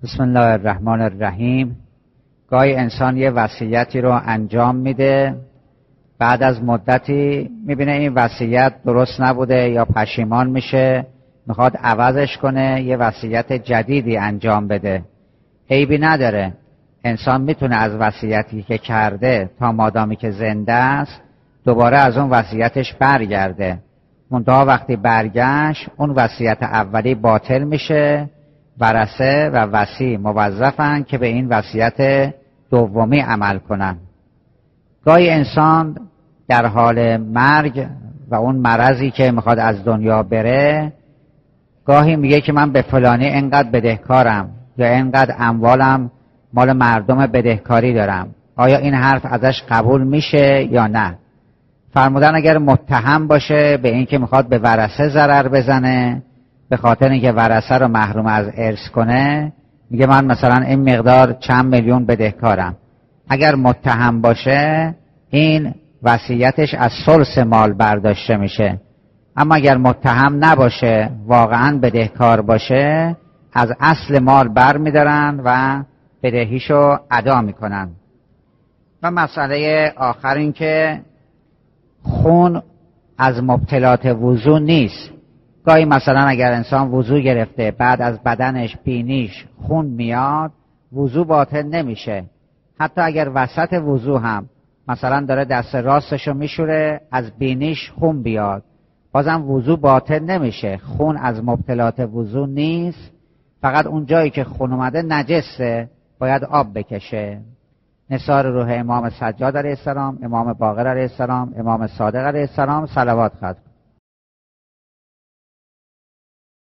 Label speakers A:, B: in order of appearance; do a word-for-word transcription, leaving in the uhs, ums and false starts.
A: بسم الله الرحمن الرحیم. گاهی انسان یه وصیتی رو انجام میده، بعد از مدتی میبینه این وصیت درست نبوده یا پشیمان میشه، میخواد عوضش کنه، یه وصیت جدیدی انجام بده. عیبی نداره، انسان میتونه از وصیتی که کرده تا مادامی که زنده است دوباره از اون وصیتش برگرده. منتها وقتی برگشت اون وصیت اولی باطل میشه، ورثه و وصی موظفن که به این وصیت دومی عمل کنن. گاهی انسان در حال مرگ و اون مرضی که میخواد از دنیا بره، گاهی میگه که من به فلانی انقدر بدهکارم یا انقدر اموالم مال مردم بدهکاری دارم. آیا این حرف ازش قبول میشه یا نه؟ فرمودن اگر متهم باشه به این که میخواد به ورثه ضرر بزنه، به خاطر اینکه ورثه رو محروم از ارث کنه، میگه من مثلا این مقدار چند میلیون بدهکارم. اگر متهم باشه این وصیتش از ثلث مال برداشته میشه. اما اگر متهم نباشه، واقعا بدهکار باشه، از اصل مال بر میدارن و بدهیشو ادا میکنن. و مسئله آخر این که خون از مبطلات وضو نیست. گاهی مثلا اگر انسان وضو گرفته، بعد از بدنش بینیش خون میاد، وضو باطل نمیشه. حتی اگر وسط وضو هم مثلا داره دست راستشو میشوره، از بینیش خون بیاد، بازم وضو باطل نمیشه. خون از مبطلات وضو نیست، فقط اون جایی که خون اومده نجسه، باید آب بکشه. نثار روح امام سجاد علیه السلام، امام باقر علیه السلام، امام صادق علیه السلام صلوات خواهد.